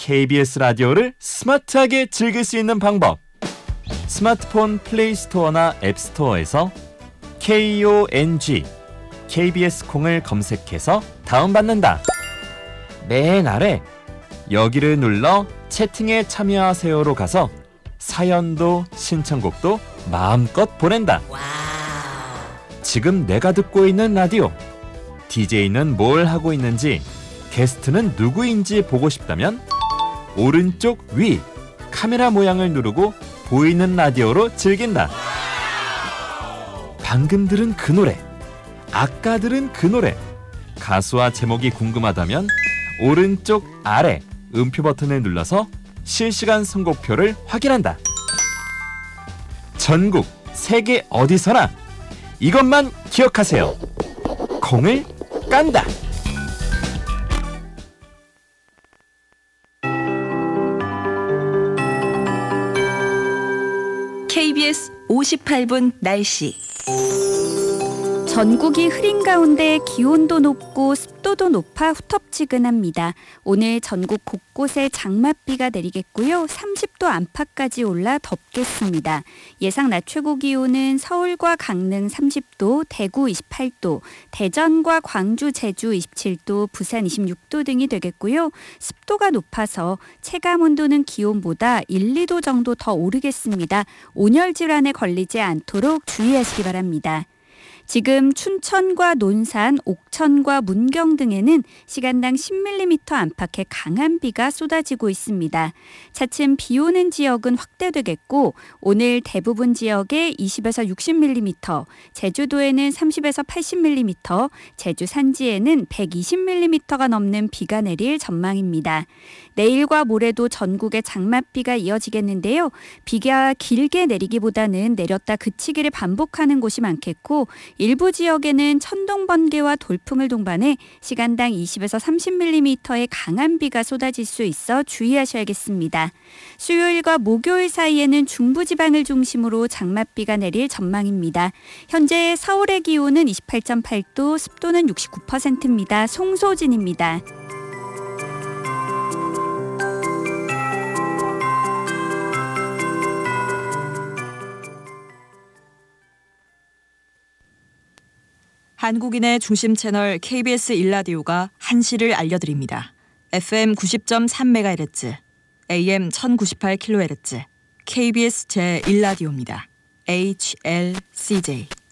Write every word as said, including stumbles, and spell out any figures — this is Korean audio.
케이비에스 라디오를 스마트하게 즐길 수 있는 방법. 스마트폰 플레이 스토어나 앱 스토어에서 콩, 케이비에스 콩을 검색해서 다운받는다. 맨 아래 여기를 눌러 채팅에 참여하세요로 가서 사연도 신청곡도 마음껏 보낸다. 지금 내가 듣고 있는 라디오, 디제이는 뭘 하고 있는지, 게스트는 누구인지 보고 싶다면 오른쪽 위 카메라 모양을 누르고 보이는 라디오로 즐긴다. 방금 들은 그 노래, 아까 들은 그 노래, 가수와 제목이 궁금하다면 오른쪽 아래 음표 버튼을 눌러서 실시간 선곡표를 확인한다. 전국 세계 어디서나 이것만 기억하세요. 콩을 깐다. 케이비에스 오십팔 분 날씨. 전국이 흐린 가운데 기온도 높고 습도도 높아 후텁지근합니다. 오늘 전국 곳곳에 장맛비가 내리겠고요. 삼십 도 안팎까지 올라 덥겠습니다. 예상 낮 최고 기온은 서울과 강릉 삼십 도, 대구 이십팔 도, 대전과 광주, 제주 이십칠 도, 부산 이십육 도 등이 되겠고요. 습도가 높아서 체감 온도는 기온보다 일, 이 도 정도 더 오르겠습니다. 온열 질환에 걸리지 않도록 주의하시기 바랍니다. 지금 춘천과 논산, 옥천과 문경 등에는 시간당 십 밀리미터 안팎의 강한 비가 쏟아지고 있습니다. 차츰 비 오는 지역은 확대되겠고 오늘 대부분 지역에 이십에서 육십 밀리미터, 제주도에는 삼십에서 팔십 밀리미터, 제주 산지에는 백이십 밀리미터가 넘는 비가 내릴 전망입니다. 내일과 모레도 전국에 장맛비가 이어지겠는데요. 비가 길게 내리기보다는 내렸다 그치기를 반복하는 곳이 많겠고 일부 지역에는 천둥, 번개와 돌풍을 동반해 시간당 이십에서 삼십 밀리미터의 강한 비가 쏟아질 수 있어 주의하셔야겠습니다. 수요일과 목요일 사이에는 중부지방을 중심으로 장맛비가 내릴 전망입니다. 현재 서울의 기온은 이십팔 점 팔 도, 습도는 육십구 퍼센트입니다. 송소진입니다. 한국인의 중심 채널 케이비에스 일 라디오가 한시를 알려드립니다. 에프엠 구십 점 삼 메가헤르츠, 에이엠 천구십팔 킬로헤르츠, 케이비에스 제일 라디오입니다. 에이치엘씨제이.